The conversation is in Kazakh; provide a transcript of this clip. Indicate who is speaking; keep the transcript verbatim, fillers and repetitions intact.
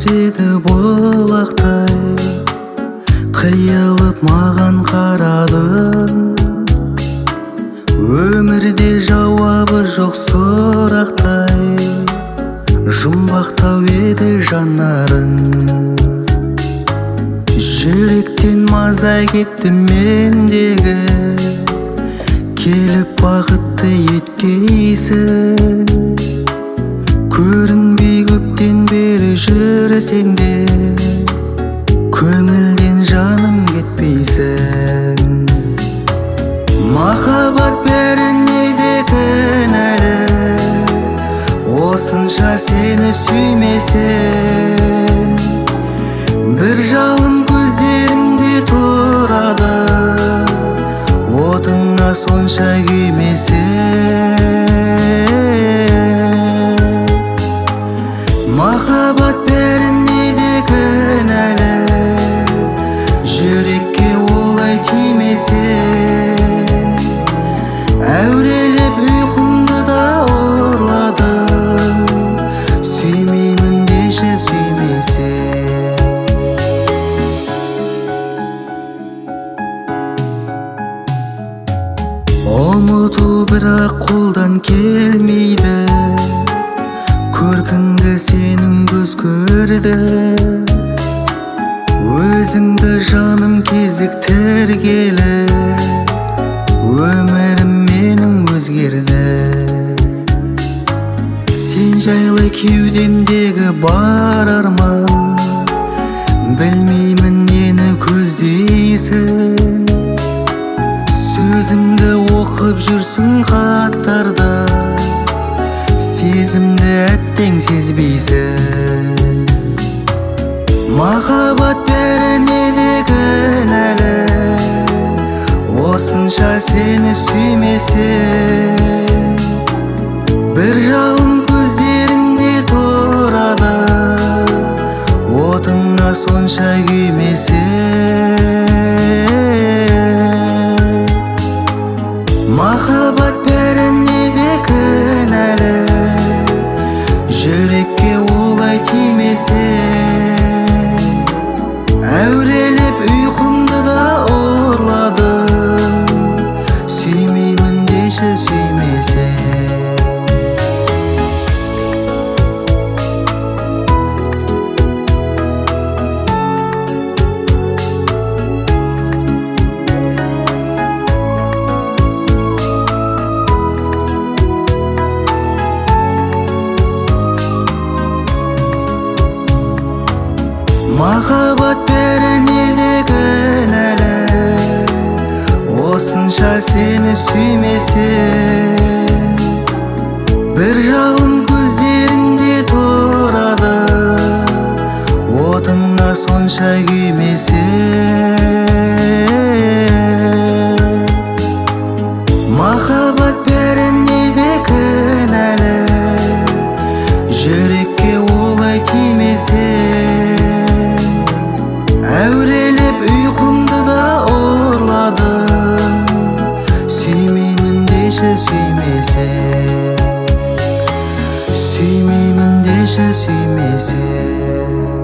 Speaker 1: береді болақтай, қиылып маған қарадың. Өмірде жауабы жоқ сұрақтай, жұмбақтау еді жанарың. Жүректен маза кетті мендегі, келіп бақытты еткейсің. Көрінбей көптен бері жүрсең де, көңілден жаным кетпейсің. Махаббат бәріне де кінәлі, осынша сені сүймесем. Бір жалын көздеріңде тұрады, отыңа сонша күймесем. Махаббат бәріне де кінәлі, жүрекке олай тимесем. Әурелеп ұйқымды да ұрладым, сүймеймін деші сүймесем. Ұмыту бірақ қолдан келмейді, көркіңді сенің көз көрді. Өзіңді жаным кезіктіргелі, өмірім менің өзгерді. Сен жайлы кеудемдегі бар арман, білмеймін нені көздейсің. Сөзімді оқып жүрсің хаттарда, сезімді әттең сезбейсің. Махаббат бәріне де кінәлі, осынша сені сүймесем. Бір жалын көздеріңде тұрады, отыңа сонша күймесем. Махаббат бәріне де кінәлі, жүрекке олай тимесем. Әурелеп ұйқымды да ұрладым, сүймеймін деші сүймесем. Махаббат бәріне де кінәлі, осынша сені сүймесем. Бір жалын көздеріңде тұрады, отыңа сонша күймесем. Махаббат бәріне де кінәлі, жүрекке олай тимесем. Әурелеп ұйқымды да ұрладым, сүймеймін деші сүймесем. Сүймеймін деші сүймесем.